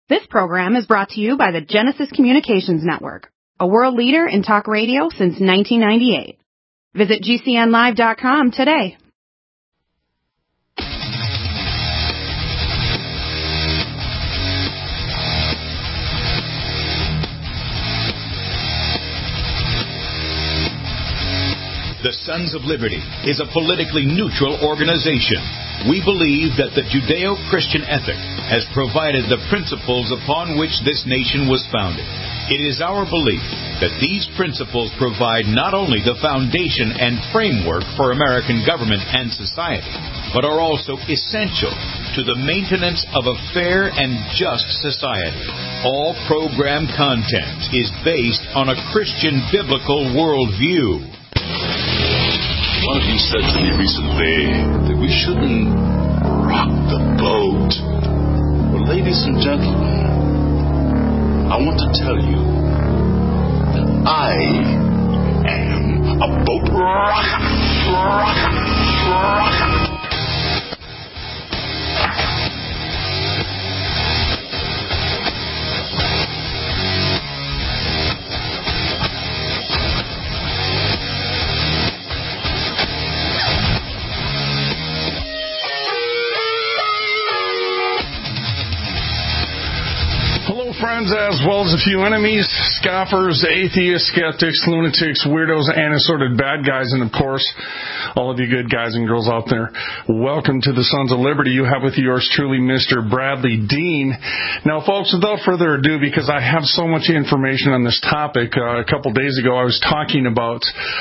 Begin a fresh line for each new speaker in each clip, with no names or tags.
This program is brought to you by the Genesis Communications Network, a world leader in talk radio since 1998. Visit GCNlive.com today.
The Sons of Liberty is a politically neutral organization. We believe that the Judeo-Christian ethic has provided the principles upon which this nation was founded. It is our belief that these principles provide not only the foundation and framework for American government and society, but are also essential to the maintenance of a fair and just society. All program content is based on a Christian biblical worldview.
One of you said to me recently that we shouldn't rock the boat. Well, ladies and gentlemen, I want to tell you that I am a boat rocker.
Friends, as well as a few enemies, scoffers, atheists, skeptics, lunatics, weirdos, and assorted bad guys, and of course, all of you good guys and girls out there. Welcome to the Sons of Liberty. You have with yours truly, Mr. Bradley Dean. Now, folks, without further ado, because I have so much information on this topic, a couple days ago I was talking about,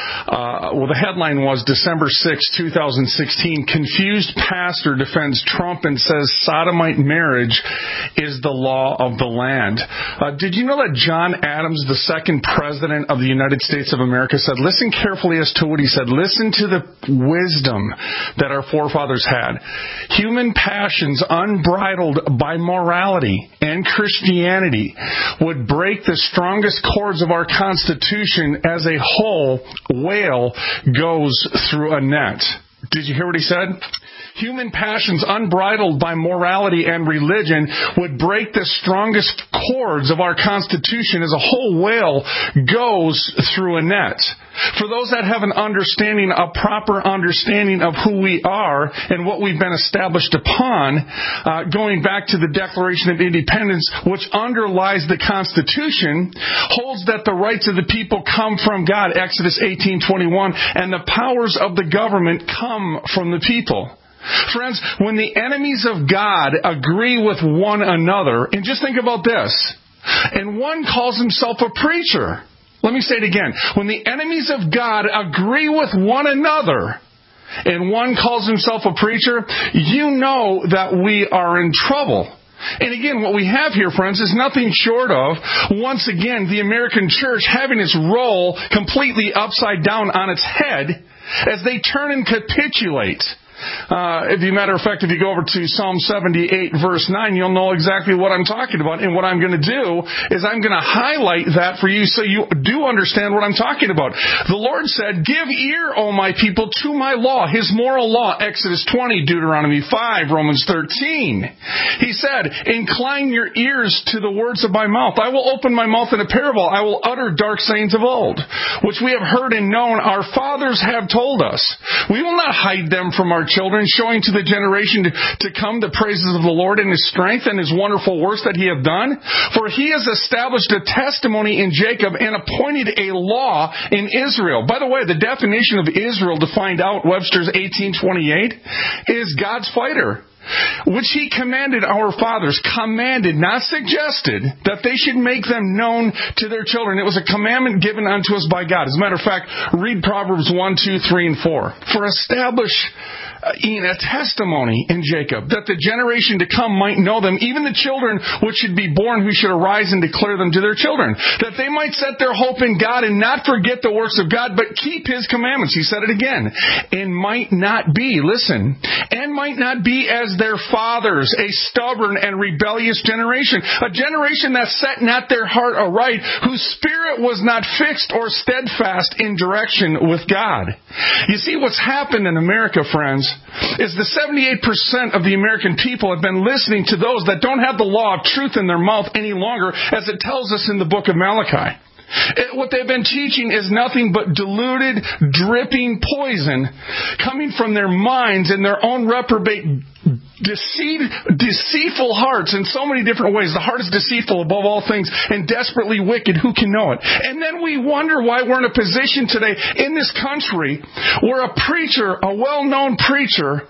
the headline was December 6, 2016, confused pastor defends Trump and says sodomite marriage is the law of the land. Did you know that John Adams, the second president of the United States of America, said, listen carefully as to what he said, listen to the wisdom that our forefathers had. Human passions unbridled by morality and Christianity would break the strongest cords of our Constitution as a whole whale goes through a net. Did you hear what he said? Human passions unbridled by morality and religion would break the strongest cords of our Constitution as a whole whale goes through a net. For those that have an understanding, a proper understanding of who we are and what we've been established upon, going back to the Declaration of Independence, which underlies the Constitution, holds that the rights of the people come from God, Exodus 18:21, and the powers of the government come from the people. Friends, when the enemies of God agree with one another, and just think about this, and one calls himself a preacher. Let me say it again. When the enemies of God agree with one another, and one calls himself a preacher, you know that we are in trouble. And again, what we have here, friends, is nothing short of, once again, the American church having its role completely upside down on its head as they turn and capitulate. As a matter of fact, if you go over to Psalm 78, verse 9, you'll know exactly what I'm talking about. And what I'm going to do is I'm going to highlight that for you so you do understand what I'm talking about. The Lord said, give ear, O my people, to my law, his moral law, Exodus 20, Deuteronomy 5, Romans 13. He said, incline your ears to the words of my mouth. I will open my mouth in a parable. I will utter dark sayings of old, which we have heard and known our fathers have told us. We will not hide them from our children, showing to the generation to come the praises of the Lord and his strength and his wonderful works that he hath done. For he has established a testimony in Jacob and appointed a law in Israel. By the way, the definition of Israel, to find out, Webster's 1828, is God's fighter, which he commanded our fathers, commanded, not suggested, that they should make them known to their children. It was a commandment given unto us by God. As a matter of fact, read Proverbs 1, 2, 3, and 4. For establish a testimony in Jacob, that the generation to come might know them, even the children which should be born, who should arise and declare them to their children, that they might set their hope in God and not forget the works of God, but keep his commandments. He said it again. And might not be, listen, and might not be as their fathers, a stubborn and rebellious generation, a generation that set not their heart aright, whose spirit was not fixed or steadfast in direction with God. You see, what's happened in America, friends, is the 78% of the American people have been listening to those that don't have the law of truth in their mouth any longer, as it tells us in the book of Malachi. What they've been teaching is nothing but diluted, dripping poison coming from their minds and their own reprobate, deceitful hearts in so many different ways. The heart is deceitful above all things and desperately wicked. Who can know it? And then we wonder why we're in a position today in this country where a preacher, a well-known preacher,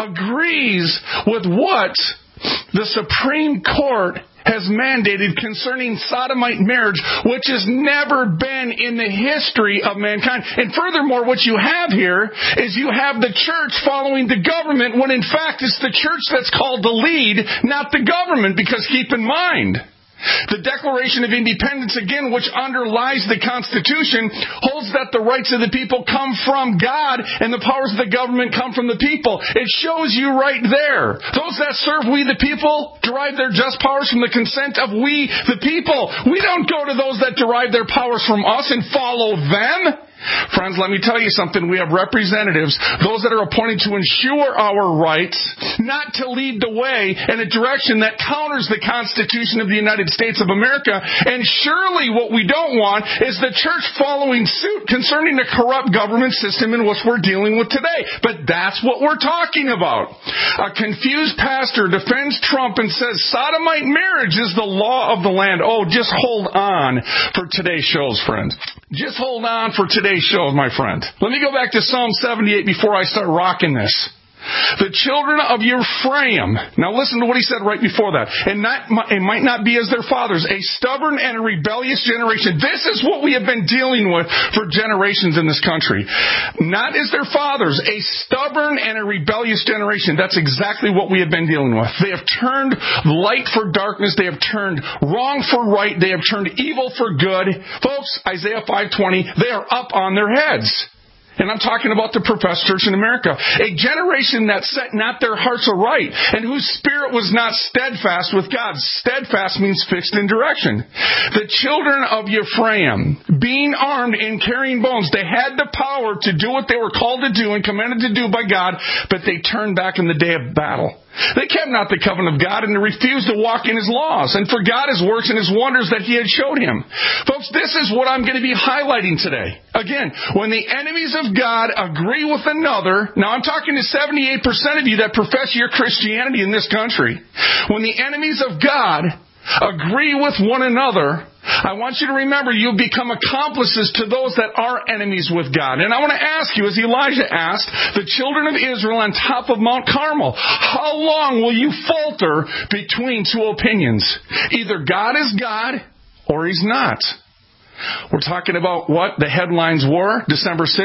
agrees with what the Supreme Court has mandated concerning sodomite marriage, which has never been in the history of mankind. And furthermore, what you have here is you have the church following the government, when in fact it's the church that's called to lead, not the government, because keep in mind, the Declaration of Independence, again, which underlies the Constitution, holds that the rights of the people come from God and the powers of the government come from the people. It shows you right there. Those that serve we the people derive their just powers from the consent of we the people. We don't go to those that derive their powers from us and follow them. Friends, let me tell you something. We have representatives, those that are appointed to ensure our rights, not to lead the way in a direction that counters the Constitution of the United States of America. And surely what we don't want is the church following suit concerning the corrupt government system in which we're dealing with today. But that's what we're talking about. A confused pastor defends Trump and says sodomite marriage is the law of the land. Oh, just hold on for today's shows, friends. Just hold on for today's show, my friend. Let me go back to Psalm 78 before I start rocking this. The children of Ephraim. Now listen to what he said right before that. And it might not be as their fathers, a stubborn and a rebellious generation. This is what we have been dealing with for generations in this country. Not as their fathers, a stubborn and a rebellious generation. That's exactly what we have been dealing with. They have turned light for darkness. They have turned wrong for right. They have turned evil for good. Folks, Isaiah 5:20, they are up on their heads. And I'm talking about the professed church in America. A generation that set not their hearts aright, and whose spirit was not steadfast with God. Steadfast means fixed in direction. The children of Ephraim, being armed and carrying bones, they had the power to do what they were called to do and commanded to do by God, but they turned back in the day of battle. They kept not the covenant of God, and they refused to walk in His laws and forgot His works and His wonders that He had showed him. Folks, this is what I'm going to be highlighting today. Again, when the enemies of God agree with another, now I'm talking to 78% of you that profess your Christianity in this country. When the enemies of God agree with one another, I want you to remember you become accomplices to those that are enemies with God. And I want to ask you, as Elijah asked the children of Israel on top of Mount Carmel, how long will you falter between two opinions? Either God is God or He's not. We're talking about what the headlines were. December 6,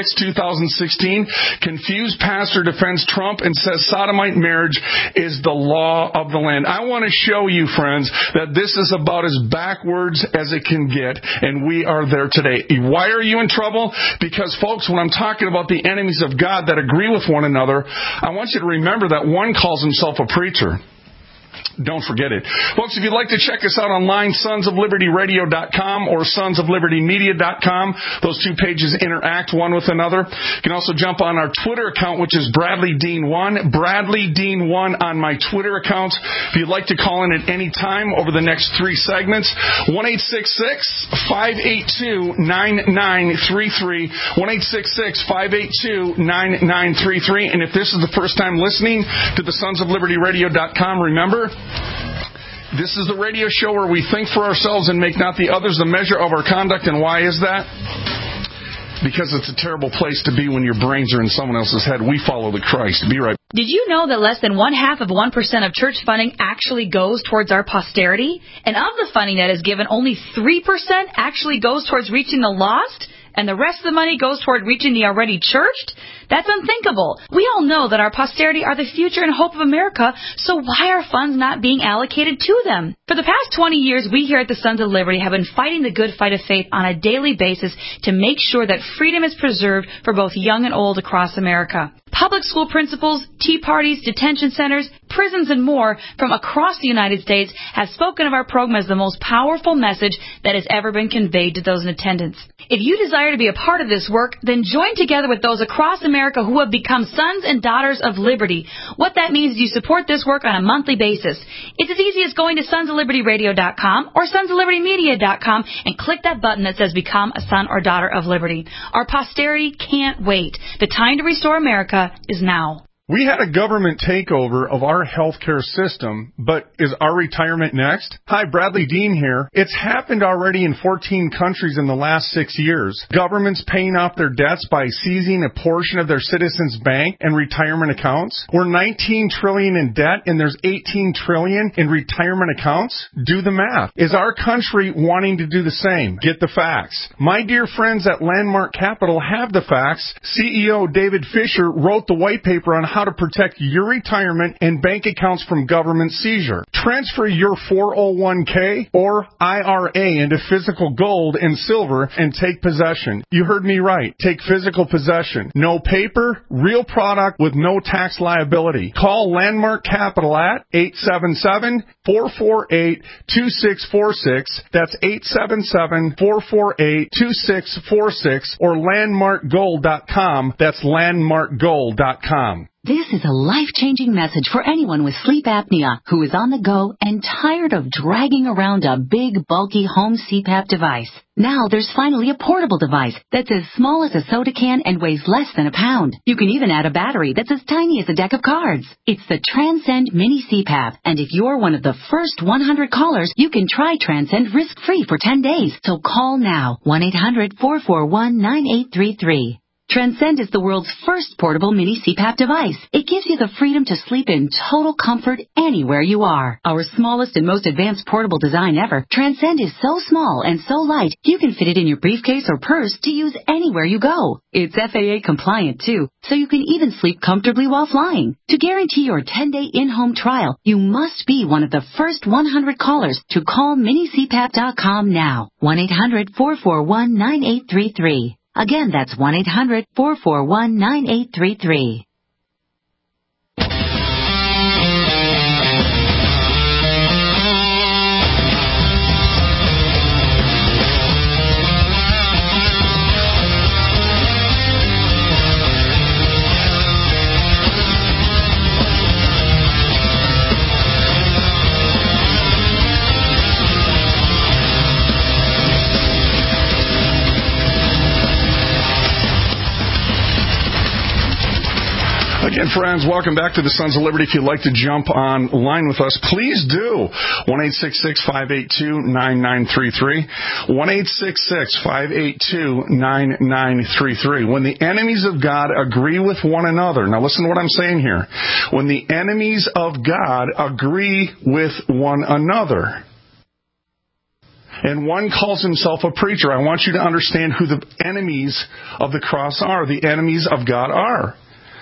2016. Confused pastor defends Trump and says sodomite marriage is the law of the land. I want to show you, friends, that this is about as backwards as it can get, and we are there today. Why are you in trouble? Because, folks, when I'm talking about the enemies of God that agree with one another, I want you to remember that one calls himself a preacher. Don't forget it. Folks, if you'd like to check us out online, sonsoflibertyradio.com or sonsoflibertymedia.com. Those two pages interact one with another. You can also jump on our Twitter account, which is Bradley Dean1. Bradley Dean1 on my Twitter account. If you'd like to call in at any time over the next 3 segments, 1-866-582-9933. 1-866-582-9933. And if this is the first time listening to the sonsoflibertyradio.com, remember, this is the radio show where we think for ourselves and make not the others the measure of our conduct. And why is that? Because it's a terrible place to be when your brains are in someone else's head. We follow the Christ. Be right back.
Did you know that less than 0.5% of church funding actually goes towards our posterity? And of the funding that is given, only 3% actually goes towards reaching the lost? And the rest of the money goes toward reaching the already churched? That's unthinkable. We all know that our posterity are the future and hope of America, so why are funds not being allocated to them? For the past 20 years, we here at the Sons of Liberty have been fighting the good fight of faith on a daily basis to make sure that freedom is preserved for both young and old across America. Public school principals, tea parties, detention centers, prisons, and more from across the United States have spoken of our program as the most powerful message that has ever been conveyed to those in attendance. If you desire to be a part of this work, then join together with those across America who have become sons and daughters of liberty. What that means is you support this work on a monthly basis. It's as easy as going to sonsoflibertyradio.com or sonsoflibertymedia.com and click that button that says Become a Son or Daughter of Liberty. Our posterity can't wait. The time to restore America is now.
We had a government takeover of our healthcare system, but is our retirement next? Hi, Bradley Dean here. It's happened already in 14 countries in the last 6 years. Governments paying off their debts by seizing a portion of their citizens' bank and retirement accounts. We're $19 trillion in debt and there's $18 trillion in retirement accounts. Do the math. Is our country wanting to do the same? Get the facts. My dear friends at Landmark Capital have the facts. CEO David Fisher wrote the white paper on how to protect your retirement and bank accounts from government seizure. Transfer your 401k or IRA into physical gold and silver and take possession. You heard me right. Take physical possession. No paper, real product with no tax liability. Call Landmark Capital at 877-448-2646. That's 877-448-2646 or landmarkgold.com. That's landmarkgold.com.
This is a life-changing message for anyone with sleep apnea who is on the go and tired of dragging around a big, bulky home CPAP device. Now there's finally a portable device that's as small as a soda can and weighs less than a pound. You can even add a battery that's as tiny as a deck of cards. It's the Transcend Mini CPAP, and if you're one of the first 100 callers, you can try Transcend risk-free for 10 days. So call now, 1-800-441-9833. Transcend is the world's first portable mini CPAP device. It gives you the freedom to sleep in total comfort anywhere you are. Our smallest and most advanced portable design ever, Transcend is so small and so light, you can fit it in your briefcase or purse to use anywhere you go. It's FAA compliant too, so you can even sleep comfortably while flying. To guarantee your 10-day in-home trial, you must be one of the first 100 callers to call minicpap.com now. 1-800-441-9833. Again, that's 1-800-441-9833.
Again, friends, welcome back to the Sons of Liberty. If you'd like to jump online with us, please do. 1-866-582-9933. 1-866-582-9933. When the enemies of God agree with one another. Now listen to what I'm saying here. When the enemies of God agree with one another. And one calls himself a preacher. I want you to understand who the enemies of the cross are. The enemies of God are.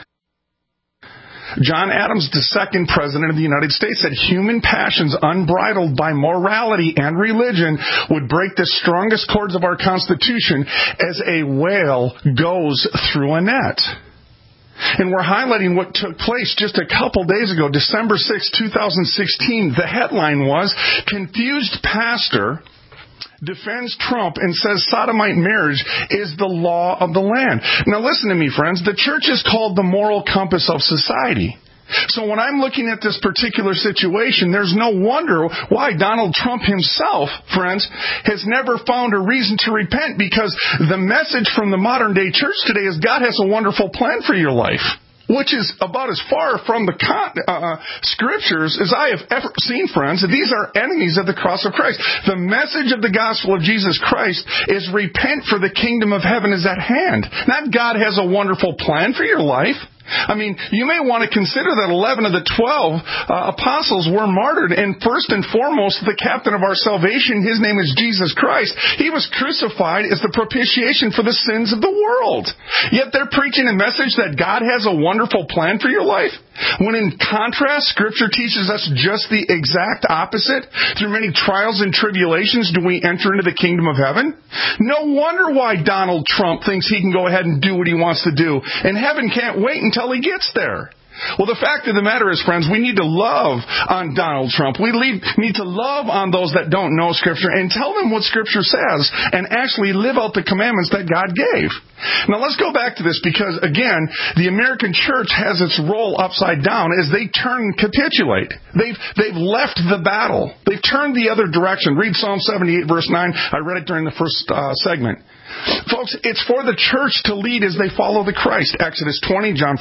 John Adams, the second president of the United States, said human passions unbridled by morality and religion would break the strongest cords of our Constitution as a whale goes through a net. And we're highlighting what took place just a couple days ago, December 6, 2016. The headline was, Confused Pastor defends Trump and says sodomite marriage is the law of the land. Now listen to me, friends. The church is called the moral compass of society. So when I'm looking at this particular situation, there's no wonder why Donald Trump himself, friends, has never found a reason to repent, because the message from the modern day church today is God has a wonderful plan for your life, which is about as far from the scriptures as I have ever seen, friends. These are enemies of the cross of Christ. The message of the gospel of Jesus Christ is repent, for the kingdom of heaven is at hand. Not God has a wonderful plan for your life. I mean, you may want to consider that 11 of the 12 apostles were martyred, and first and foremost, the captain of our salvation, his name is Jesus Christ. He was crucified as the propitiation for the sins of the world. Yet they're preaching a message that God has a wonderful plan for your life, when in contrast, Scripture teaches us just the exact opposite. Through many trials and tribulations do we enter into the kingdom of heaven. No wonder why Donald Trump thinks he can go ahead and do what he wants to do, and heaven can't wait until he gets there. Well, the fact of the matter is, friends, we need to love on Donald Trump. We need to love on those that don't know Scripture and tell them what Scripture says and actually live out the commandments that God gave. Now, let's go back to this because, again, the American church has its role upside down as they turn and capitulate. They've left the battle. They've turned the other direction. Read Psalm 78, verse 9. I read it during the first segment. Folks, it's for the church to lead as they follow the Christ. Exodus 20, John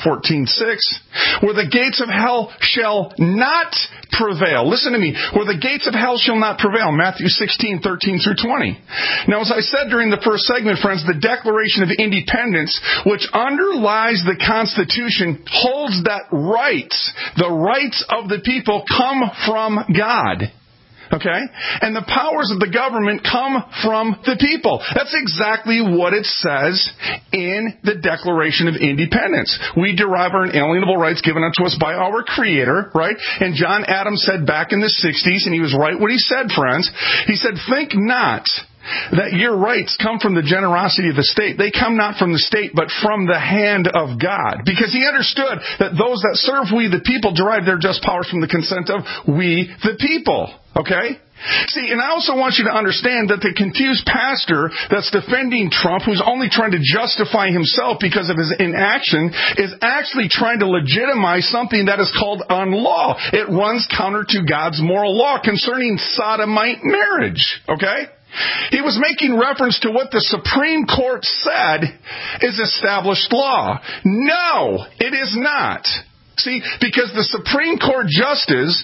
14:6. Where the gates of hell shall not prevail. Listen to me. Where the gates of hell shall not prevail. Matthew 16:13 through 20. Now, as I said during the first segment, friends, the Declaration of Independence, which underlies the Constitution, holds that the rights of the people come from God. Okay? And the powers of the government come from the people. That's exactly what it says in the Declaration of Independence. We derive our inalienable rights given unto us by our Creator, right? And John Adams said back in the 60s, and he was right what he said, friends. He said, think not that your rights come from the generosity of the state. They come not from the state, but from the hand of God. Because he understood that those that serve we the people derive their just powers from the consent of we the people. Okay? See, and I also want you to understand that the confused pastor that's defending Trump, who's only trying to justify himself because of his inaction, is actually trying to legitimize something that is called unlaw. It runs counter to God's moral law concerning sodomite marriage. Okay? He was making reference to what the Supreme Court said is established law. No, it is not. See, because the Supreme Court justice,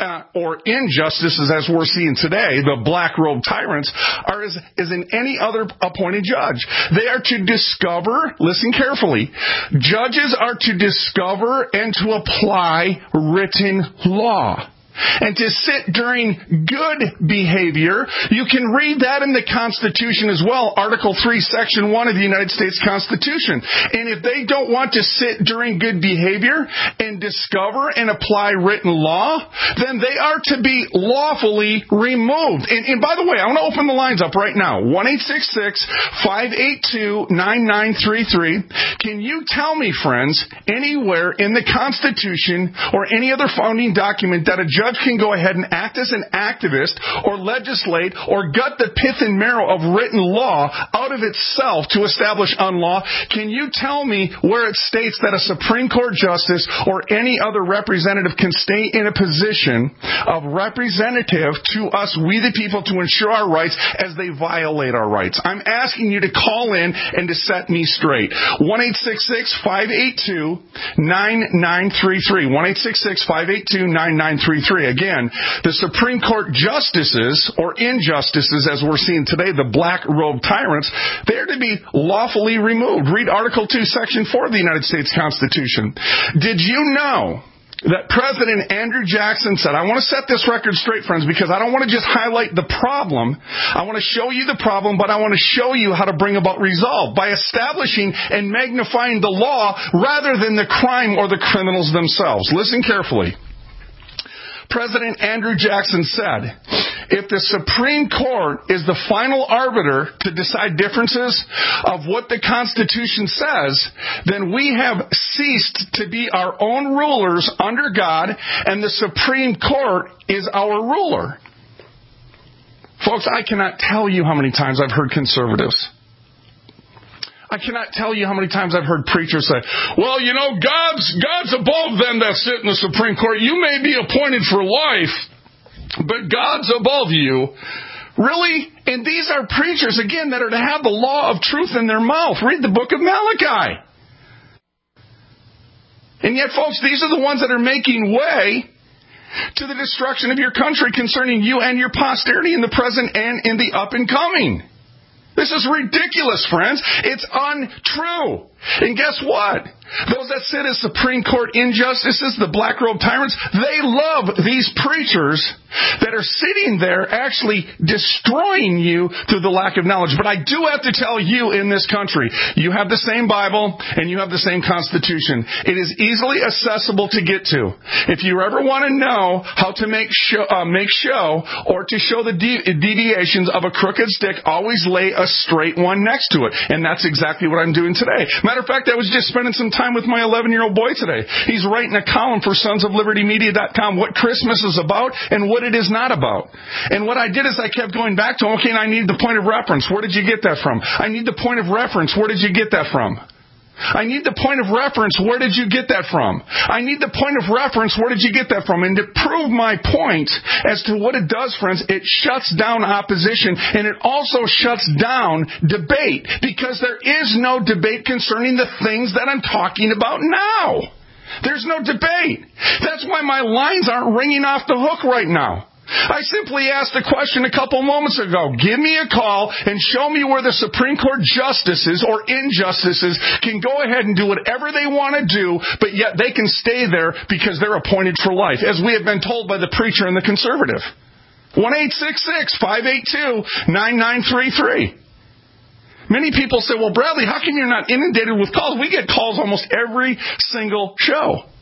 or injustices as we're seeing today, the black-robed tyrants, are as in any other appointed judge. They are to discover, listen carefully, judges are to discover and to apply written law. And to sit during good behavior, you can read that in the Constitution as well, Article 3, Section 1 of the United States Constitution. And if they don't want to sit during good behavior and discover and apply written law, then they are to be lawfully removed. And by the way, I want to open the lines up right now. 1-866-582-9933. Can you tell me, friends, anywhere in the Constitution or any other founding document that a judge can go ahead and act as an activist or legislate or gut the pith and marrow of written law out of itself to establish unlaw? Can you tell me where it states that a Supreme Court justice or any other representative can stay in a position of representative to us, we the people, to ensure our rights as they violate our rights? I'm asking you to call in and to set me straight. 1-866-582-9933. 1-866-582-9933. Again, the Supreme Court justices, or injustices as we're seeing today, the black-robed tyrants, they are to be lawfully removed. Read Article 2, Section 4 of the United States Constitution. Did you know that President Andrew Jackson said, I want to set this record straight, friends, because I don't want to just highlight the problem. I want to show you the problem, but I want to show you how to bring about resolve by establishing and magnifying the law rather than the crime or the criminals themselves. Listen carefully. President Andrew Jackson said, if the Supreme Court is the final arbiter to decide differences of what the Constitution says, then we have ceased to be our own rulers under God, and the Supreme Court is our ruler. Folks, I cannot tell you how many times I've heard conservatives. I cannot tell you how many times I've heard preachers say, well, you know, God's above them that sit in the Supreme Court. You may be appointed for life, but God's above you. Really? And these are preachers, again, that are to have the law of truth in their mouth. Read the book of Malachi. And yet, folks, these are the ones that are making way to the destruction of your country concerning you and your posterity in the present and in the up and coming. This is ridiculous, friends. It's untrue. And guess what? Those that sit as Supreme Court injustices, the black-robed tyrants, they love these preachers that are sitting there actually destroying you through the lack of knowledge. But I do have to tell you in this country, you have the same Bible and you have the same Constitution. It is easily accessible to get to. If you ever want to know how to make show or to show the deviations of a crooked stick, always lay a straight one next to it. And that's exactly what I'm doing today. Matter of fact, I was just spending some time time with my 11-year-old boy today. He's writing a column for sonsoflibertymedia.com, what Christmas is about and what it is not about. And what I did is I kept going back to him, okay, and I need the point of reference. Where did you get that from? I need the point of reference. Where did you get that from? I need the point of reference. Where did you get that from? I need the point of reference. Where did you get that from? And to prove my point as to what it does, friends, it shuts down opposition, and it also shuts down debate, because there is no debate concerning the things that I'm talking about now. There's no debate. That's why my lines aren't ringing off the hook right now. I simply asked a question a couple moments ago. Give me a call and show me where the Supreme Court justices or injustices can go ahead and do whatever they want to do, but yet they can stay there because they're appointed for life, as we have been told by the preacher and the conservative. 1-866-582-9933. Many people say, well, Bradley, how come you're not inundated with calls? We get calls almost every single show.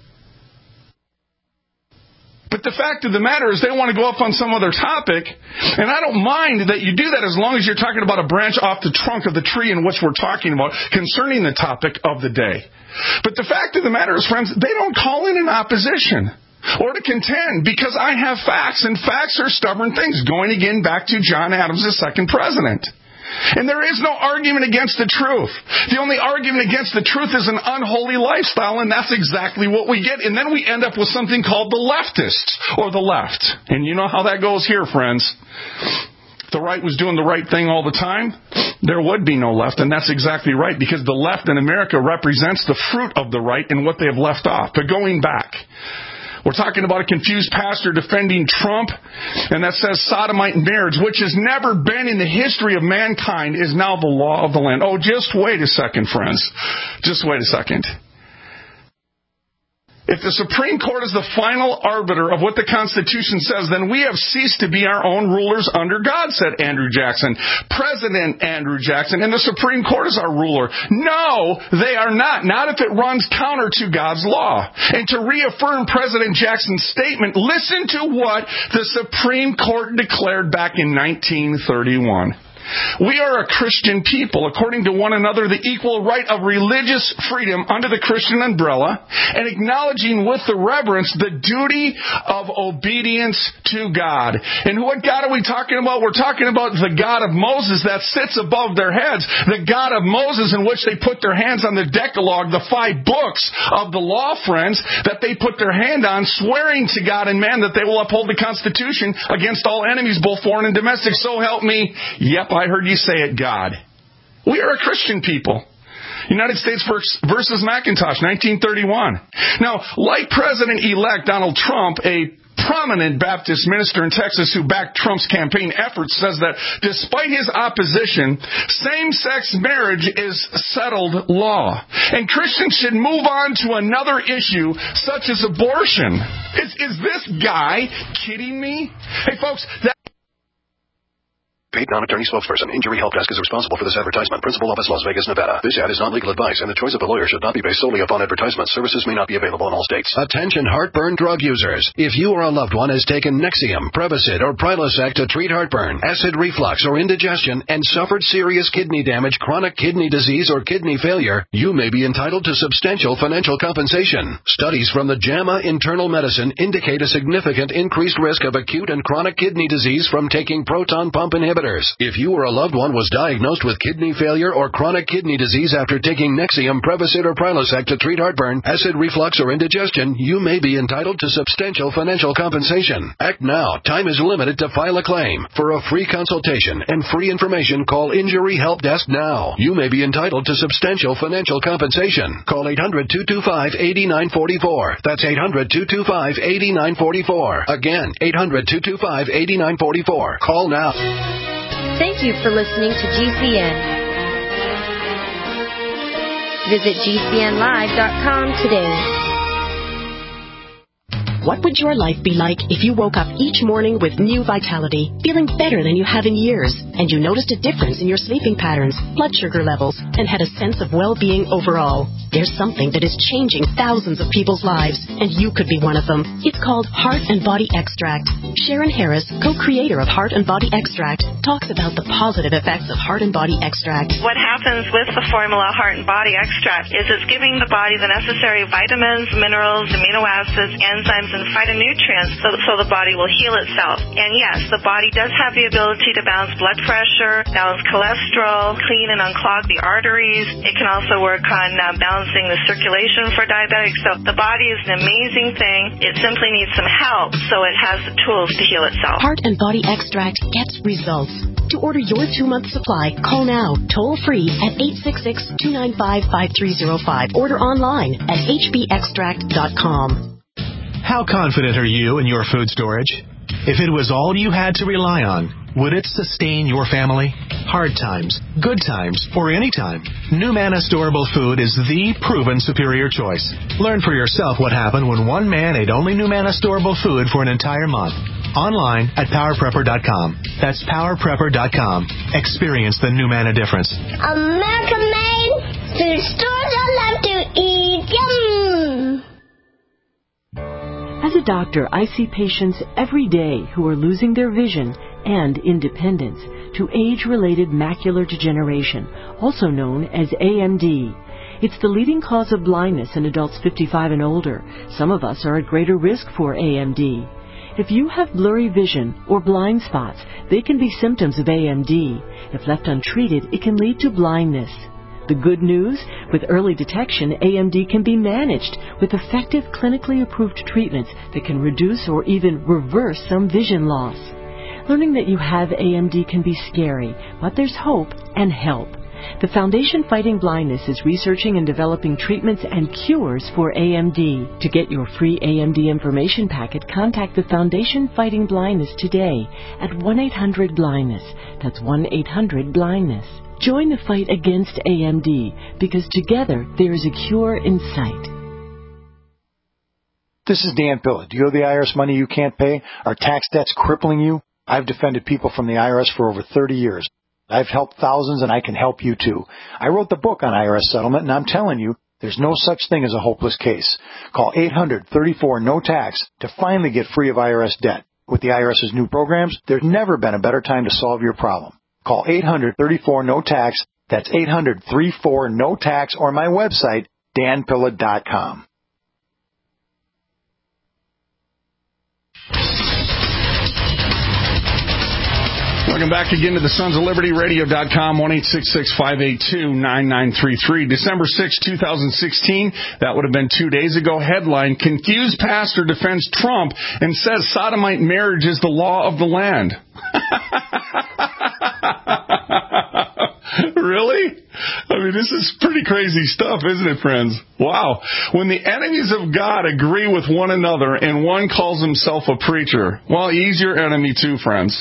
But the fact of the matter is they want to go off on some other topic, and I don't mind that you do that as long as you're talking about a branch off the trunk of the tree in which we're talking about concerning the topic of the day. But the fact of the matter is, friends, they don't call in opposition or to contend, because I have facts, and facts are stubborn things, going again back to John Adams, the second president. And there is no argument against the truth. The only argument against the truth is an unholy lifestyle, and that's exactly what we get. And then we end up with something called the leftists, or the left. And you know how that goes here, friends. If the right was doing the right thing all the time, there would be no left. And that's exactly right, because the left in America represents the fruit of the right and what they have left off. But going back, we're talking about a confused pastor defending Trump, and that says sodomite marriage, which has never been in the history of mankind, is now the law of the land. Oh, just wait a second, friends. Just wait a second. If the Supreme Court is the final arbiter of what the Constitution says, then we have ceased to be our own rulers under God, said Andrew Jackson. President Andrew Jackson. And the Supreme Court is our ruler. No, they are not. Not if it runs counter to God's law. And to reaffirm President Jackson's statement, listen to what the Supreme Court declared back in 1931. We are a Christian people, according to one another, the equal right of religious freedom under the Christian umbrella, and acknowledging with the reverence the duty of obedience to God. And what God are we talking about? We're talking about the God of Moses that sits above their heads, the God of Moses in which they put their hands on the Decalogue, the 5 books of the law, friends, that they put their hand on, swearing to God and man that they will uphold the Constitution against all enemies, both foreign and domestic. So help me. Yep, I heard you say it, God. We are a Christian people. United States versus McIntosh, 1931. Now, like President-elect Donald Trump, a prominent Baptist minister in Texas who backed Trump's campaign efforts, says that despite his opposition, same-sex marriage is settled law. And Christians should move on to another issue, such as abortion. Is this guy kidding me? Hey, folks,
Paid non-attorney spokesperson. Injury Help Desk is responsible for this advertisement. Principal office, Las Vegas, Nevada. This ad is not legal advice, and the choice of the lawyer should not be based solely upon advertisement. Services may not be available in all states.
Attention heartburn drug users. If you or a loved one has taken Nexium, Prevacid, or Prilosec to treat heartburn, acid reflux, or indigestion, and suffered serious kidney damage, chronic kidney disease, or kidney failure, you may be entitled to substantial financial compensation. Studies from the JAMA Internal Medicine indicate a significant increased risk of acute and chronic kidney disease from taking proton pump inhibitors. If you or a loved one was diagnosed with kidney failure or chronic kidney disease after taking Nexium, Prevacid, or Prilosec to treat heartburn, acid reflux, or indigestion, you may be entitled to substantial financial compensation. Act now. Time is limited to file a claim. For a free consultation and free information, call Injury Help Desk now. You may be entitled to substantial financial compensation. Call 800-225-8944. That's 800-225-8944. Again, 800-225-8944. Call now.
Thank you for listening to GCN. Visit GCNlive.com today.
What would your life be like if you woke up each morning with new vitality, feeling better than you have in years, and you noticed a difference in your sleeping patterns, blood sugar levels, and had a sense of well-being overall? There's something that is changing thousands of people's lives, and you could be one of them. It's called Heart and Body Extract. Sharon Harris, co-creator of Heart and Body Extract, talks about the positive effects of Heart and Body Extract.
What happens with the formula Heart and Body Extract is it's giving the body the necessary vitamins, minerals, amino acids, enzymes, and phytonutrients so the body will heal itself. And yes, the body does have the ability to balance blood pressure, balance cholesterol, clean and unclog the arteries. It can also work on balancing the circulation for diabetics. So the body is an amazing thing. It simply needs some help so it has the tools to heal itself.
Heart and Body Extract gets results. To order your 2-month supply, call now, toll-free at 866-295-5305. Order online at hbextract.com.
How confident are you in your food storage? If it was all you had to rely on, would it sustain your family? Hard times, good times, or any time, NuManna Storable Food is the proven superior choice. Learn for yourself what happened when one man ate only NuManna Storable Food for an entire month. Online at PowerPrepper.com. That's PowerPrepper.com. Experience the NuManna difference.
American made food stores I love to eat. Yum!
As a doctor, I see patients every day who are losing their vision and independence to age-related macular degeneration, also known as AMD. It's the leading cause of blindness in adults 55 and older. Some of us are at greater risk for AMD. If you have blurry vision or blind spots, they can be symptoms of AMD. If left untreated, it can lead to blindness. The good news, with early detection, AMD can be managed with effective clinically approved treatments that can reduce or even reverse some vision loss. Learning that you have AMD can be scary, but there's hope and help. The Foundation Fighting Blindness is researching and developing treatments and cures for AMD. To get your free AMD information packet, contact the Foundation Fighting Blindness today at 1-800-BLINDNESS. That's 1-800-BLINDNESS. Join the fight against AMD, because together there is a cure in sight.
This is Dan Pilla. Do you owe the IRS money you can't pay? Are tax debts crippling you? I've defended people from the IRS for over 30 years. I've helped thousands, and I can help you too. I wrote the book on IRS settlement, and I'm telling you, there's no such thing as a hopeless case. Call 800-34-NO-TAX to finally get free of IRS debt. With the IRS's new programs, there's never been a better time to solve your problem. Call 800-34-NO-TAX. That's 800-34-NO-TAX, or my website, danpilla.com.
Welcome back again to the Sons of Liberty Radio.com, 1-866-582-9933. December 6, 2016. That would have been 2 days ago. Headline, Confused Pastor Defends Trump and Says Sodomite Marriage is the Law of the Land. Really? I mean, this is pretty crazy stuff, isn't it, friends? Wow. When the enemies of God agree with one another and one calls himself a preacher, well, he's your enemy too, friends.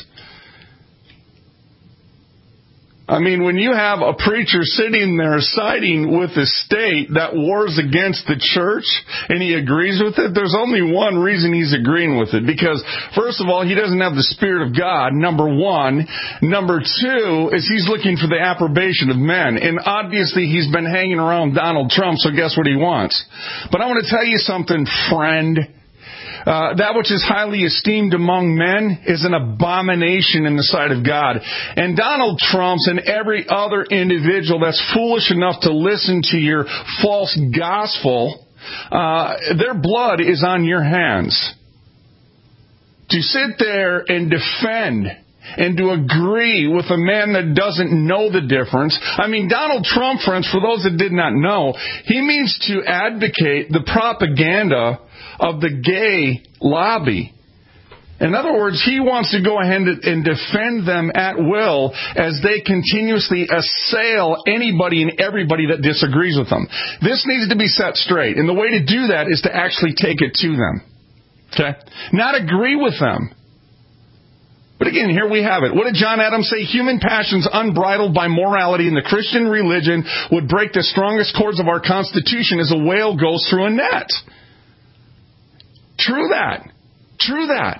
I mean, when you have a preacher sitting there siding with the state that wars against the church and he agrees with it, there's only one reason he's agreeing with it. Because, first of all, he doesn't have the Spirit of God, number one. Number two is he's looking for the approbation of men. And obviously he's been hanging around Donald Trump, so guess what he wants? But I want to tell you something, friend. That which is highly esteemed among men is an abomination in the sight of God. And Donald Trump's and every other individual that's foolish enough to listen to your false gospel, their blood is on your hands. To sit there and defend and to agree with a man that doesn't know the difference. I mean, Donald Trump, friends, for those that did not know, he means to advocate the propaganda of the gay lobby. In other words, he wants to go ahead and defend them at will as they continuously assail anybody and everybody that disagrees with them. This needs to be set straight. And the way to do that is to actually take it to them. Okay? Not agree with them. But again, here we have it. What did John Adams say? Human passions unbridled by morality in the Christian religion would break the strongest cords of our Constitution as a whale goes through a net. True that. True that.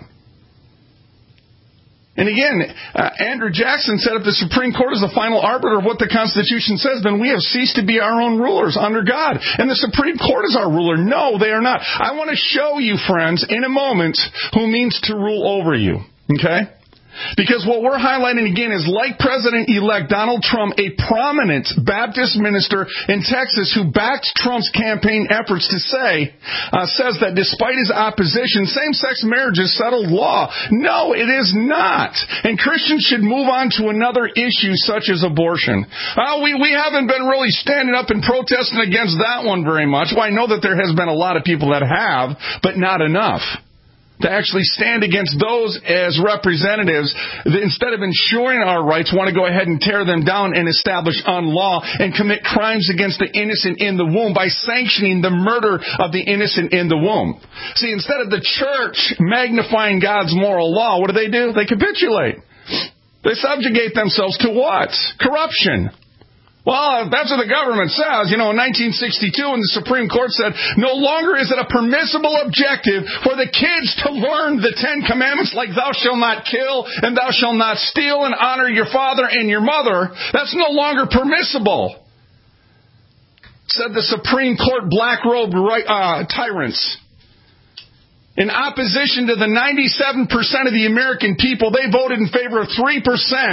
And again, Andrew Jackson said if the Supreme Court is the final arbiter of what the Constitution says, then we have ceased to be our own rulers under God. And the Supreme Court is our ruler. No, they are not. I want to show you, friends, in a moment, who means to rule over you. Okay? Because what we're highlighting again is, like President-elect Donald Trump, a prominent Baptist minister in Texas who backed Trump's campaign efforts says that despite his opposition, same-sex marriage is settled law. No, it is not. And Christians should move on to another issue such as abortion. We haven't been really standing up and protesting against that one very much. Well, I know that there has been a lot of people that have, but not enough to actually stand against those as representatives that, instead of ensuring our rights, want to go ahead and tear them down and establish unlaw and commit crimes against the innocent in the womb by sanctioning the murder of the innocent in the womb. See, instead of the church magnifying God's moral law, what do? They capitulate. They subjugate themselves to what? Corruption. Well, that's what the government says. In 1962, when the Supreme Court said, no longer is it a permissible objective for the kids to learn the Ten Commandments, like thou shalt not kill, and thou shalt not steal, and honor your father and your mother. That's no longer permissible, said the Supreme Court black-robed tyrants. In opposition to the 97% of the American people, they voted in favor of 3%.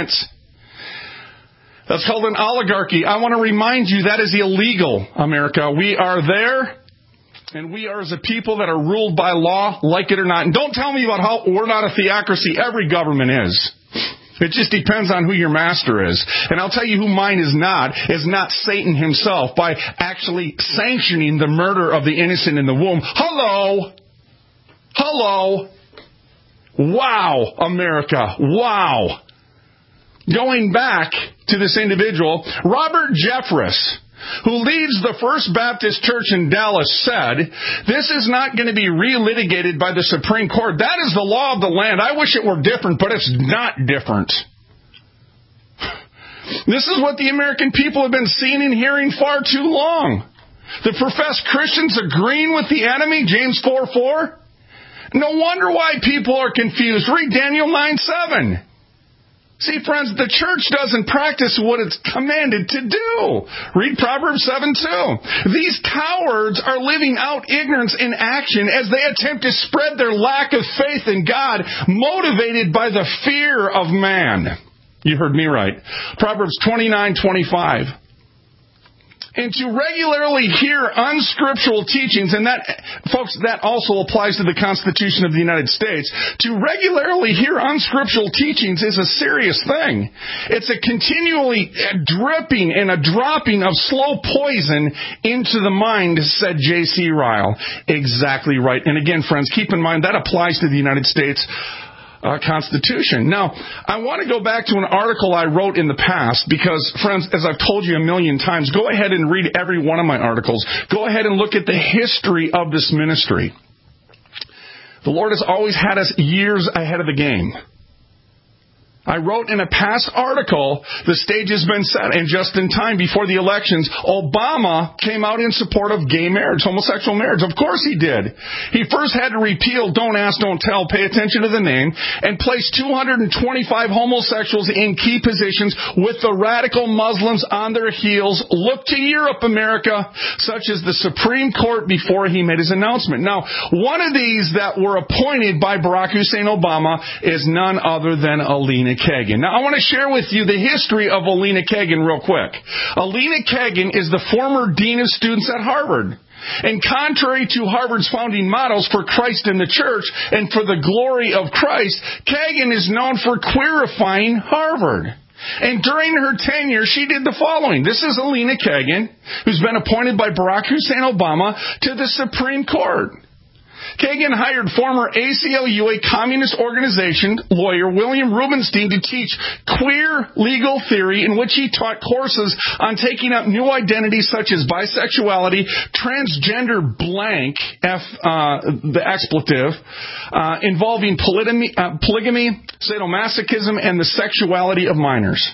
That's called an oligarchy. I want to remind you that is illegal, America. We are there, and we are as a people that are ruled by law, like it or not. And don't tell me about how we're not a theocracy. Every government is. It just depends on who your master is. And I'll tell you who mine is not Satan himself, by actually sanctioning the murder of the innocent in the womb. Hello! Wow, America. Wow. Going back to this individual, Robert Jeffress, who leads the First Baptist Church in Dallas, said, this is not going to be relitigated by the Supreme Court. That is the law of the land. I wish it were different, but it's not different. This is what the American people have been seeing and hearing far too long. The professed Christians agreeing with the enemy, James 4:4. No wonder why people are confused. Read Daniel 9:7. See, friends, the church doesn't practice what it's commanded to do. Read Proverbs 7:2. These cowards are living out ignorance in action as they attempt to spread their lack of faith in God, motivated by the fear of man. You heard me right. Proverbs 29:25. And to regularly hear unscriptural teachings, and that, folks, that also applies to the Constitution of the United States. To regularly hear unscriptural teachings is a serious thing. It's a continually dripping and a dropping of slow poison into the mind, said J.C. Ryle. Exactly right. And again, friends, keep in mind that applies to the United States Constitution. Now, I want to go back to an article I wrote in the past because, friends, as I've told you a million times, go ahead and read every one of my articles. Go ahead and look at the history of this ministry. The Lord has always had us years ahead of the game. I wrote in a past article, the stage has been set, and just in time before the elections, Obama came out in support of gay marriage, homosexual marriage. Of course he did. He first had to repeal Don't Ask, Don't Tell, pay attention to the name, and place 225 homosexuals in key positions with the radical Muslims on their heels. Look to Europe, America, such as the Supreme Court before he made his announcement. Now, one of these that were appointed by Barack Hussein Obama is none other than Alina Kagan. Now, I want to share with you the history of Alina Kagan real quick. Alina Kagan is the former dean of students at Harvard. And contrary to Harvard's founding mottos for Christ in the church and for the glory of Christ, Kagan is known for queerifying Harvard. And during her tenure, she did the following. This is Alina Kagan, who's been appointed by Barack Hussein Obama to the Supreme Court. Kagan hired former ACLU, a communist organization, lawyer William Rubenstein to teach queer legal theory, in which he taught courses on taking up new identities such as bisexuality, transgender blank, the expletive, involving polygamy, sadomasochism, and the sexuality of minors.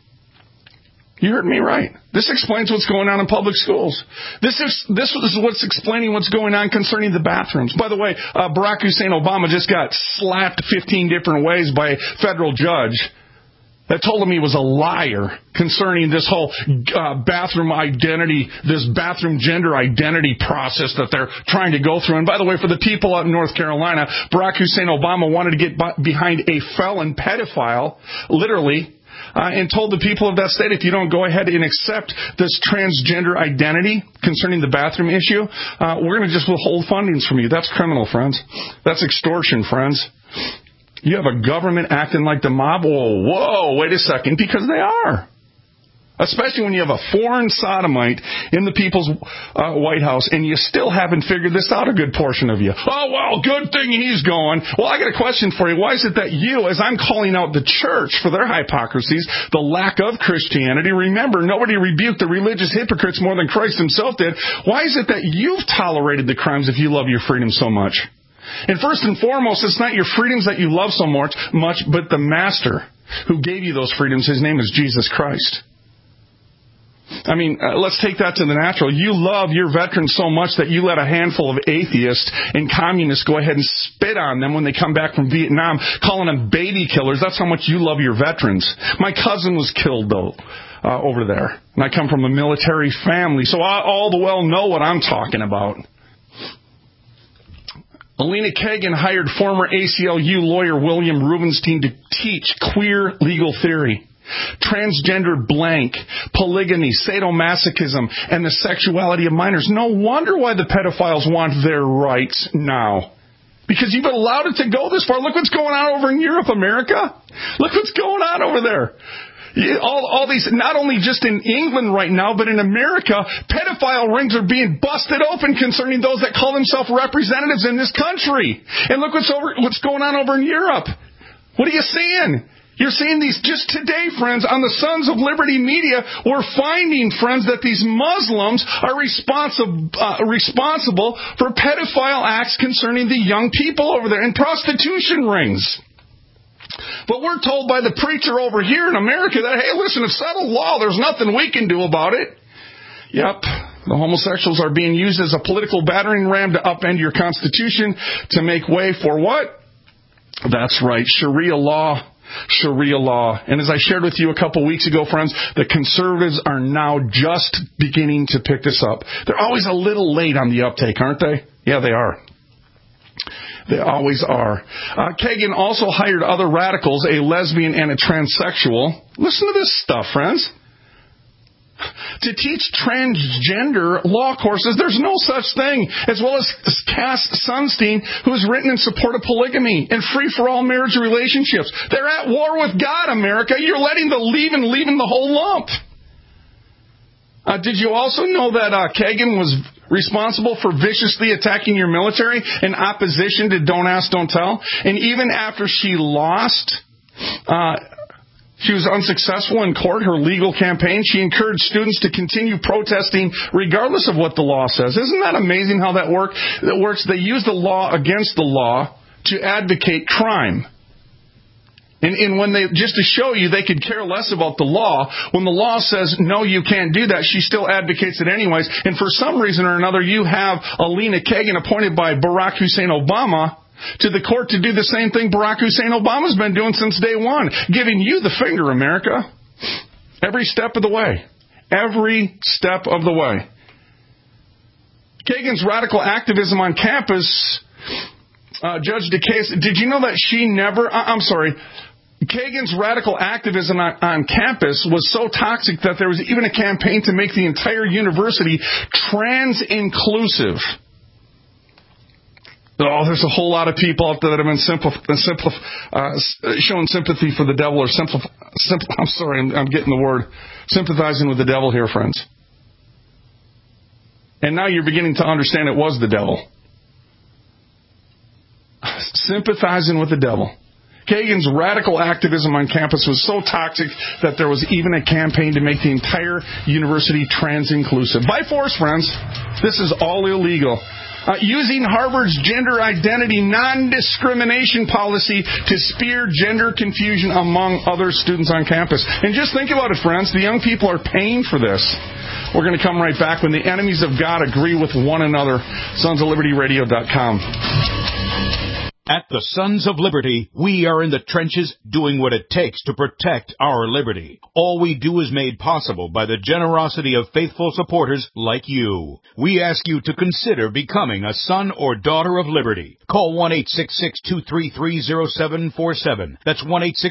You heard me right. This explains what's going on in public schools. This is what's explaining what's going on concerning the bathrooms. By the way, Barack Hussein Obama just got slapped 15 different ways by a federal judge that told him he was a liar concerning this whole bathroom identity, this bathroom gender identity process that they're trying to go through. And by the way, for the people out in North Carolina, Barack Hussein Obama wanted to get behind a felon pedophile, literally, and told the people of that state, if you don't go ahead and accept this transgender identity concerning the bathroom issue, we're going to just withhold fundings from you. That's criminal, friends. That's extortion, friends. You have a government acting like the mob? Whoa, wait a second, because they are. Especially when you have a foreign sodomite in the people's White House, and you still haven't figured this out, a good portion of you. Oh, well, good thing he's going. Well, I got a question for you. Why is it that you, as I'm calling out the church for their hypocrisies, the lack of Christianity, remember, nobody rebuked the religious hypocrites more than Christ himself did. Why is it that you've tolerated the crimes if you love your freedom so much? And first and foremost, it's not your freedoms that you love so much, but the master who gave you those freedoms. His name is Jesus Christ. I mean, let's take that to the natural. You love your veterans so much that you let a handful of atheists and communists go ahead and spit on them when they come back from Vietnam, calling them baby killers. That's how much you love your veterans. My cousin was killed, though, over there. And I come from a military family, so I all the well know what I'm talking about. Alina Kagan hired former ACLU lawyer William Rubenstein to teach queer legal theory, transgender blank, polygamy, sadomasochism, and the sexuality of minors. No wonder why the pedophiles want their rights now. Because you've allowed it to go this far. Look what's going on over in Europe, America. Look what's going on over there. All these, not only just in England right now, but in America, pedophile rings are being busted open concerning those that call themselves representatives in this country. And look what's going on over in Europe. What are you seeing? You're seeing these just today, friends, on the Sons of Liberty media. We're finding, friends, that these Muslims are responsible for pedophile acts concerning the young people over there and prostitution rings. But we're told by the preacher over here in America that, hey, listen, it's settled law. There's nothing we can do about it. Yep, the homosexuals are being used as a political battering ram to upend your Constitution to make way for what? That's right, Sharia law. Sharia law. And as I shared with you a couple weeks ago, friends, the conservatives are now just beginning to pick this up. They're always a little late on the uptake, aren't they? Yeah, they are. They always are. Kagan also hired other radicals, a lesbian and a transsexual. Listen to this stuff, friends. To teach transgender law courses. There's no such thing. As well as Cass Sunstein, who has written in support of polygamy and free-for-all marriage relationships. They're at war with God, America. You're letting the leaving the whole lump. Did you also know that Kagan was responsible for viciously attacking your military in opposition to Don't Ask, Don't Tell? And even after she lost, she was unsuccessful in court, her legal campaign, she encouraged students to continue protesting regardless of what the law says. Isn't that amazing how that works? They use the law against the law to advocate crime. And when they, just to show you they could care less about the law, when the law says, no, you can't do that, she still advocates it anyways. And for some reason or another, you have Alina Kagan appointed by Barack Hussein Obama to the court to do the same thing Barack Hussein Obama's been doing since day one, giving you the finger, America. Every step of the way. Every step of the way. Kagan's radical activism on campus, Judge DeCase, did you know that she never, Kagan's radical activism on campus was so toxic that there was even a campaign to make the entire university trans-inclusive. Oh, there's a whole lot of people out there that have been showing sympathy for the devil, or I'm getting the word, sympathizing with the devil here, friends. And now you're beginning to understand it was the devil. Sympathizing with the devil. Kagan's radical activism on campus was so toxic that there was even a campaign to make the entire university trans-inclusive. By force, friends. This is all illegal. Using Harvard's gender identity non-discrimination policy to spear gender confusion among other students on campus. And just think about it, friends. The young people are paying for this. We're going to come right back when the enemies of God agree with one another. SonsOfLibertyRadio.com.
At the Sons of Liberty, we are in the trenches doing what it takes to protect our liberty. All we do is made possible by the generosity of faithful supporters like you. We ask you to consider becoming a son or daughter of liberty. Call 1-866-233-0747. That's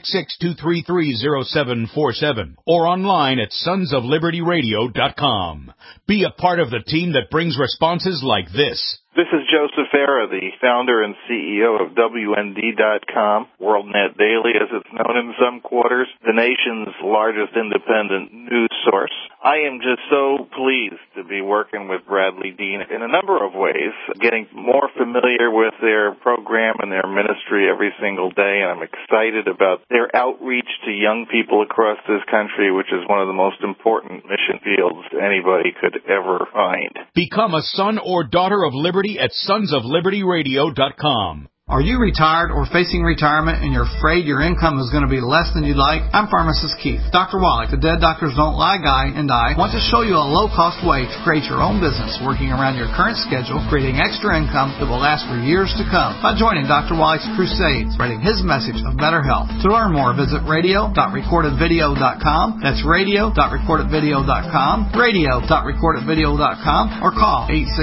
1-866-233-0747. Or online at sonsoflibertyradio.com. Be a part of the team that brings responses like this.
This is Joseph Farah, the founder and CEO of WND.com, WorldNet Daily, as it's known in some quarters, the nation's largest independent news source. I am just so pleased to be working with Bradley Dean in a number of ways, getting more familiar with their program and their ministry every single day, and I'm excited about their outreach to young people across this country, which is one of the most important mission fields anybody could ever find.
Become a son or daughter of liberty at sonsoflibertyradio.com.
Are you retired or facing retirement and you're afraid your income is going to be less than you'd like? I'm Pharmacist Keith. Dr. Wallach, the Dead Doctors Don't Lie guy, and I want to show you a low-cost way to create your own business working around your current schedule, creating extra income that will last for years to come by joining Dr. Wallach's crusade, spreading his message of better health. To learn more, visit radio.recordedvideo.com. That's radio.recordedvideo.com, radio.recordedvideo.com, or call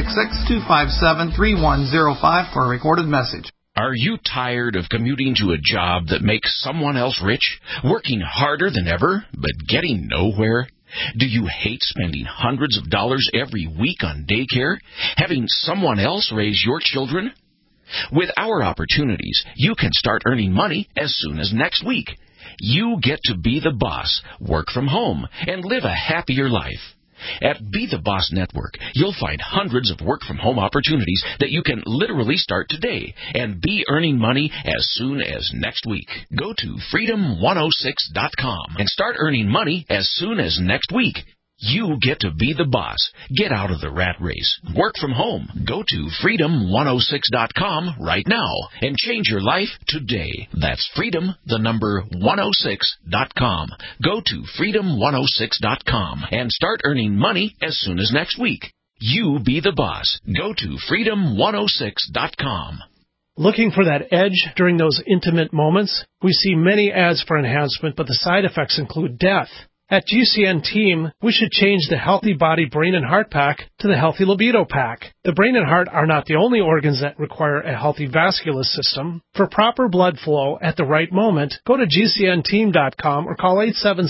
866-257-3105 for a recorded message.
Are you tired of commuting to a job that makes someone else rich, working harder than ever, but getting nowhere? Do you hate spending hundreds of dollars every week on daycare, having someone else raise your children? With our opportunities, you can start earning money as soon as next week. You get to be the boss, work from home, and live a happier life. At Be the Boss Network, you'll find hundreds of work-from-home opportunities that you can literally start today and be earning money as soon as next week. Go to freedom106.com and start earning money as soon as next week. You get to be the boss. Get out of the rat race. Work from home. Go to freedom106.com right now and change your life today. That's freedom106.com. Go to freedom106.com and start earning money as soon as next week. You be the boss. Go to freedom106.com.
Looking for that edge during those intimate moments? We see many ads for enhancement, but the side effects include death. At GCN Team, we should change the Healthy Body, Brain, and Heart Pack to the Healthy Libido Pack. The brain and heart are not the only organs that require a healthy vascular system. For proper blood flow at the right moment, go to GCNteam.com or call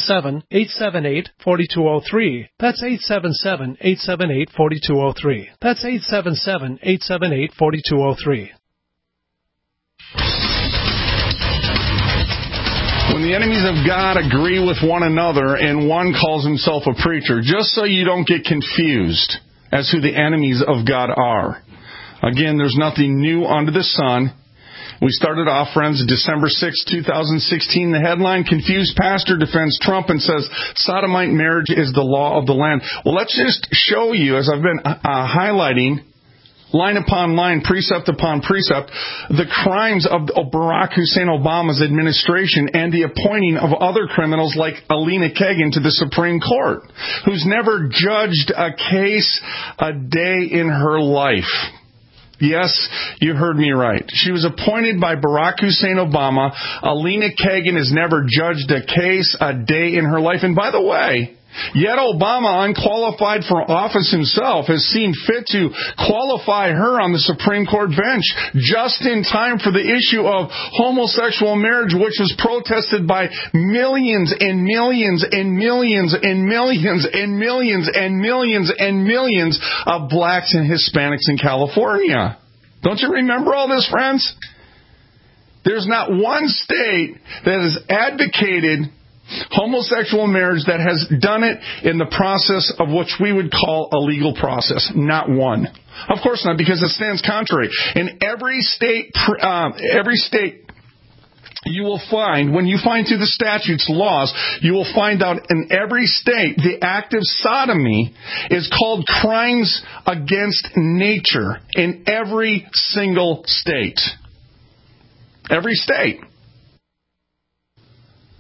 877-878-4203. That's 877-878-4203. That's 877-878-4203.
When the enemies of God agree with one another and one calls himself a preacher, just so you don't get confused as who the enemies of God are. Again, there's nothing new under the sun. We started off, friends, December 6, 2016. The headline, Confused Pastor Defends Trump and Says Sodomite Marriage is the Law of the Land. Well, let's just show you, as I've been highlighting, line upon line, precept upon precept, the crimes of Barack Hussein Obama's administration and the appointing of other criminals like Elena Kagan to the Supreme Court, who's never judged a case a day in her life. Yes, you heard me right. She was appointed by Barack Hussein Obama. Elena Kagan has never judged a case a day in her life. And by the way, yet Obama, unqualified for office himself, has seen fit to qualify her on the Supreme Court bench just in time for the issue of homosexual marriage, which was protested by millions and millions and millions and millions and millions and millions and millions of blacks and Hispanics in California. Don't you remember all this, friends? There's not one state that has advocated homosexual marriage that has done it in the process of which we would call a legal process. Not one. Of course not, because it stands contrary. In every state you will find, when you find through the statutes, laws, you will find out in every state the act of sodomy is called crimes against nature in every single state. Every state.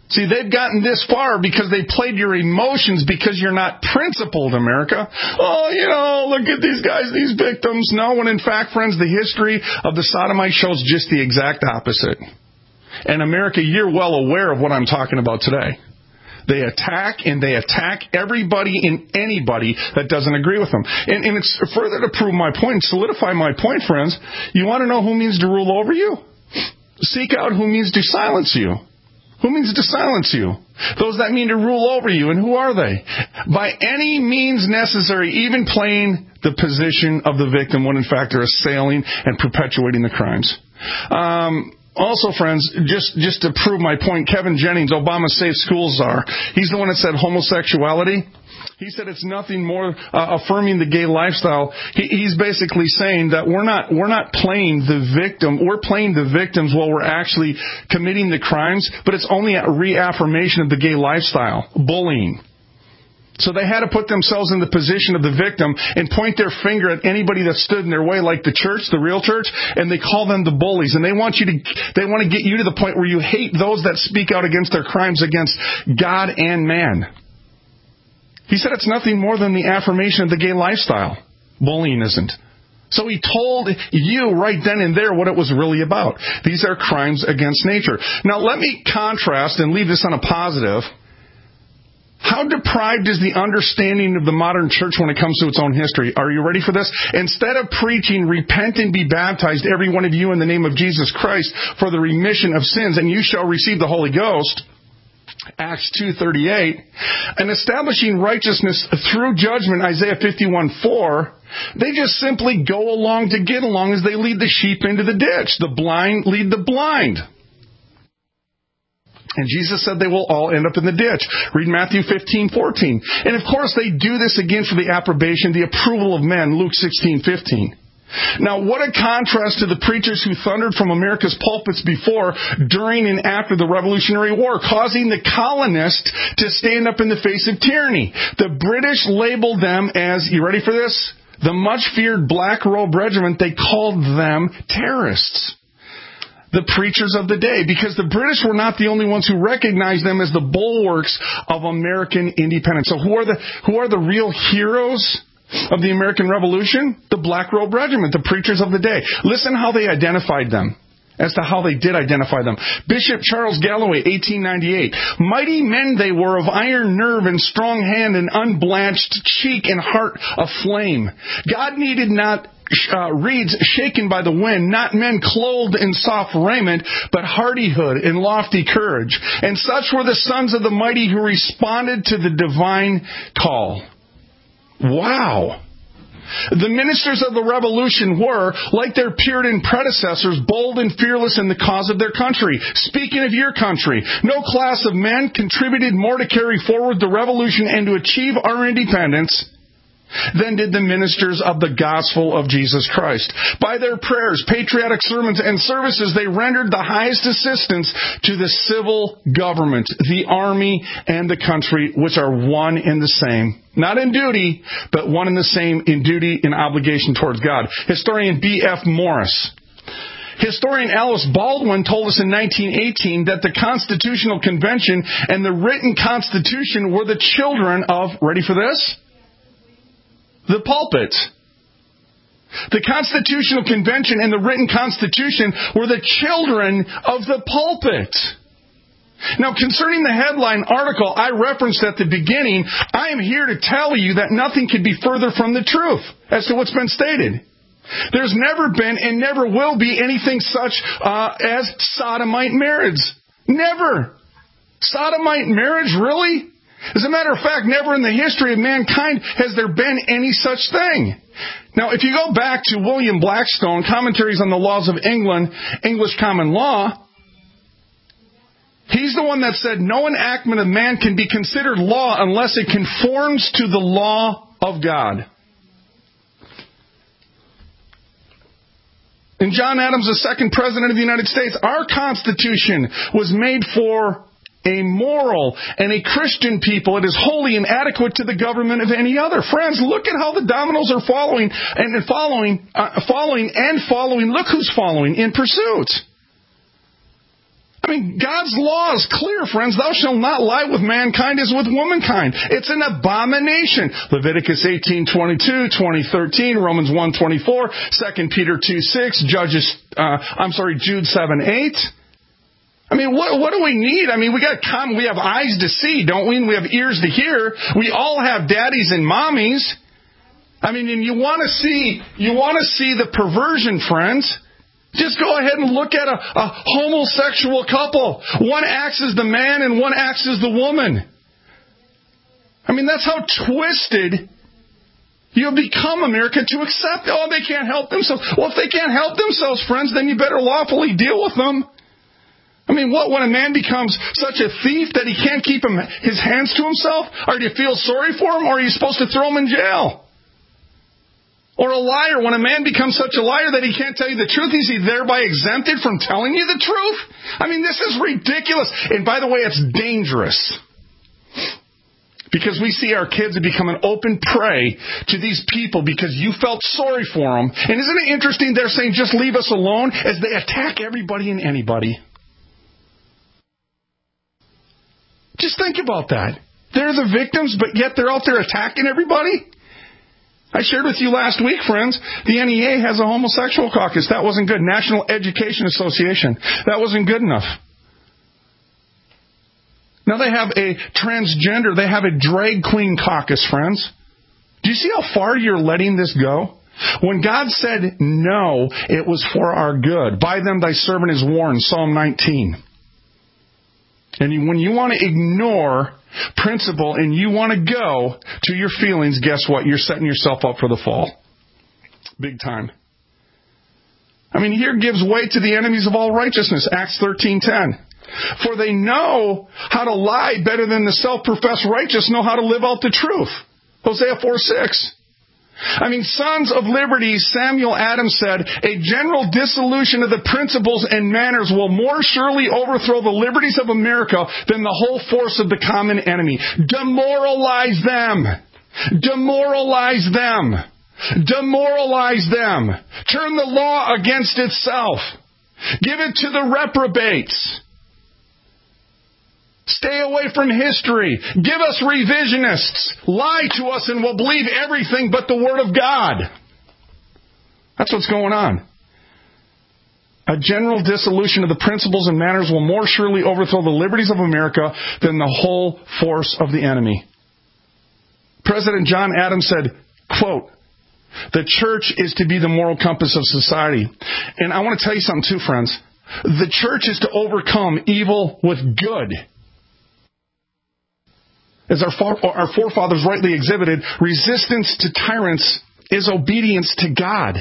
See, they've gotten this far because they played your emotions because you're not principled, America. Oh, look at these guys, these victims. No, when in fact, friends, the history of the Sodomites shows just the exact opposite. And America, you're well aware of what I'm talking about today. They attack, and they attack everybody and anybody that doesn't agree with them. And it's further to prove my point, solidify my point, friends. You want to know who means to rule over you? Seek out who means to silence you. Who means to silence you? Those that mean to rule over you. And who are they? By any means necessary, even playing the position of the victim when in fact they're assailing and perpetuating the crimes. Also, friends, just to prove my point, Kevin Jennings, Obama's Safe Schools czar, he's the one that said homosexuality. He said it's nothing more affirming the gay lifestyle. He's basically saying that we're not playing the victim. We're playing the victims while we're actually committing the crimes, but it's only a reaffirmation of the gay lifestyle, bullying. So they had to put themselves in the position of the victim and point their finger at anybody that stood in their way, like the church, the real church, and they call them the bullies. And they want to get you to the point where you hate those that speak out against their crimes against God and man. He said it's nothing more than the affirmation of the gay lifestyle. Bullying isn't. So he told you right then and there what it was really about. These are crimes against nature. Now let me contrast and leave this on a positive. How deprived is the understanding of the modern church when it comes to its own history? Are you ready for this? Instead of preaching, repent and be baptized, every one of you, in the name of Jesus Christ for the remission of sins, and you shall receive the Holy Ghost, Acts 2:38, and establishing righteousness through judgment, Isaiah 51:4, they just simply go along to get along as they lead the sheep into the ditch. The blind lead the blind. And Jesus said they will all end up in the ditch. Read Matthew 15:14. And of course they do this again for the approbation, the approval of men, Luke 16:15. Now, what a contrast to the preachers who thundered from America's pulpits before, during, and after the Revolutionary War, causing the colonists to stand up in the face of tyranny. The British labeled them as, you ready for this? The much-feared Black Robe Regiment. They called them terrorists. The preachers of the day, because the British were not the only ones who recognized them as the bulwarks of American independence. So who are the real heroes of the American Revolution? The Black Robe Regiment, the preachers of the day. Listen how they identified them, as to how they did identify them. Bishop Charles Galloway, 1898. Mighty men they were, of iron nerve and strong hand and unblanched cheek and heart aflame. God needed not reeds shaken by the wind, not men clothed in soft raiment, but hardihood and lofty courage. And such were the sons of the mighty who responded to the divine call. Wow. The ministers of the Revolution were, like their Puritan predecessors, bold and fearless in the cause of their country. Speaking of your country, no class of men contributed more to carry forward the Revolution and to achieve our independence than did the ministers of the gospel of Jesus Christ. By their prayers, patriotic sermons, and services, they rendered the highest assistance to the civil government, the army, and the country, which are one and the same. Not in duty, but one and the same in duty and obligation towards God. Historian B.F. Morris. Historian Alice Baldwin told us in 1918 that the Constitutional Convention and the written Constitution were the children of, ready for this? The pulpit. The Constitutional Convention and the written Constitution were the children of the pulpit. Now, concerning the headline article I referenced at the beginning, I am here to tell you that nothing could be further from the truth as to what's been stated. There's never been and never will be anything such as sodomite marriage. Never. Sodomite marriage, really? As a matter of fact, never in the history of mankind has there been any such thing. Now, if you go back to William Blackstone, Commentaries on the Laws of England, English Common Law, he's the one that said no enactment of man can be considered law unless it conforms to the law of God. And John Adams, the second president of the United States, our Constitution was made for a moral and a Christian people. It is wholly inadequate to the government of any other. Friends, look at how the dominoes are falling. Look who's following in pursuit. I mean, God's law is clear, friends. Thou shalt not lie with mankind as with womankind. It's an abomination. Leviticus 18:22, 20:13, Romans 1:24, 2 Peter 2:6, Jude 7:8. I mean, what do we need? I mean, we have eyes to see, don't we? And we have ears to hear. We all have daddies and mommies. I mean, and you want to see the perversion, friends. Just go ahead and look at a homosexual couple. One acts as the man and one acts as the woman. I mean, that's how twisted you have become, America, to accept, they can't help themselves. Well, if they can't help themselves, friends, then you better lawfully deal with them. I mean, when a man becomes such a thief that he can't keep his hands to himself? Or do you feel sorry for him, or are you supposed to throw him in jail? Or a liar, when a man becomes such a liar that he can't tell you the truth, is he thereby exempted from telling you the truth? I mean, this is ridiculous. And by the way, it's dangerous. Because we see our kids become an open prey to these people because you felt sorry for them. And isn't it interesting they're saying, just leave us alone, as they attack everybody and anybody? Just think about that. They're the victims, but yet they're out there attacking everybody? I shared with you last week, friends, the NEA has a homosexual caucus. That wasn't good. National Education Association. That wasn't good enough. Now they have a transgender, they have a drag queen caucus, friends. Do you see how far you're letting this go? When God said no, it was for our good. By them thy servant is warned, Psalm 19. And when you want to ignore principle and you want to go to your feelings, guess what? You're setting yourself up for the fall. Big time. I mean, here gives way to the enemies of all righteousness, Acts 13:10. For they know how to lie better than the self-professed righteous know how to live out the truth, Hosea 4:6. I mean, Sons of Liberty, Samuel Adams said, a general dissolution of the principles and manners will more surely overthrow the liberties of America than the whole force of the common enemy. Demoralize them. Demoralize them. Demoralize them. Turn the law against itself. Give it to the reprobates. Stay away from history. Give us revisionists. Lie to us and we'll believe everything but the Word of God. That's what's going on. A general dissolution of the principles and manners will more surely overthrow the liberties of America than the whole force of the enemy. President John Adams said, quote, the church is to be the moral compass of society. And I want to tell you something too, friends. The church is to overcome evil with good. As our forefathers rightly exhibited, resistance to tyrants is obedience to God.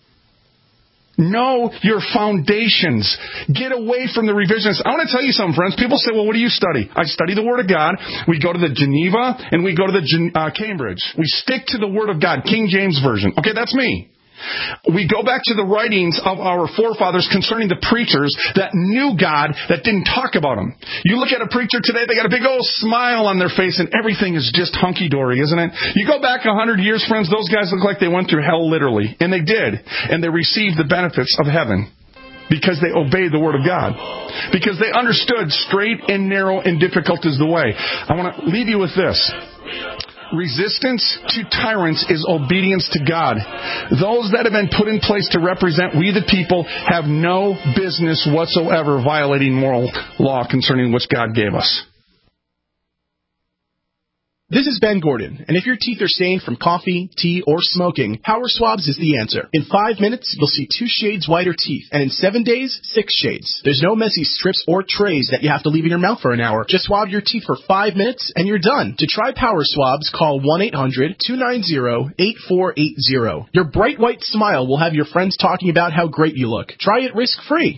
Know your foundations. Get away from the revisionists. I want to tell you something, friends. People say, well, what do you study? I study the Word of God. We go to the Geneva and we go to the Cambridge. We stick to the Word of God, King James Version. Okay, that's me. We go back to the writings of our forefathers concerning the preachers that knew God, that didn't talk about Him. You look at a preacher today, they got a big old smile on their face and everything is just hunky-dory, isn't it? You go back 100 years, friends, those guys look like they went through hell literally. And they did. And they received the benefits of heaven because they obeyed the Word of God. Because they understood straight and narrow and difficult is the way. I want to leave you with this. Resistance to tyrants is obedience to God. Those that have been put in place to represent we the people have no business whatsoever violating moral law concerning which God gave us.
This is Ben Gordon, and if your teeth are stained from coffee, tea, or smoking, Power Swabs is the answer. In 5 minutes, you'll see 2 shades whiter teeth, and in 7 days, 6 shades. There's no messy strips or trays that you have to leave in your mouth for an hour. Just swab your teeth for 5 minutes, and you're done. To try Power Swabs, call 1-800-290-8480. Your bright white smile will have your friends talking about how great you look. Try it risk-free.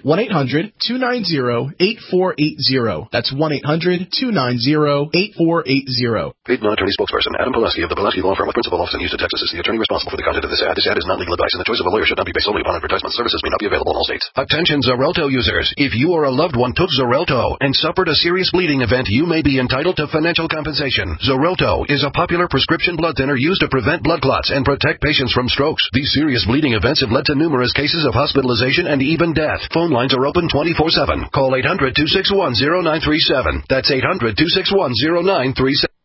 1-800-290-8480. That's 1-800-290-8480.
non-attorney spokesperson. Adam Pulaski of the Pulaski Law Firm with principal office in Houston, Texas is the attorney responsible for the content of this ad. This ad is not legal advice, and the choice of a lawyer should not be based solely upon advertisement. Services may not be available in all states.
Attention Xarelto users. If you or a loved one took Xarelto and suffered a serious bleeding event, you may be entitled to financial compensation. Xarelto is a popular prescription blood thinner used to prevent blood clots and protect patients from strokes. These serious bleeding events have led to numerous cases of hospitalization and even death. Phone lines are open 24/7. Call 800-261-0937. That's 800-261-0937.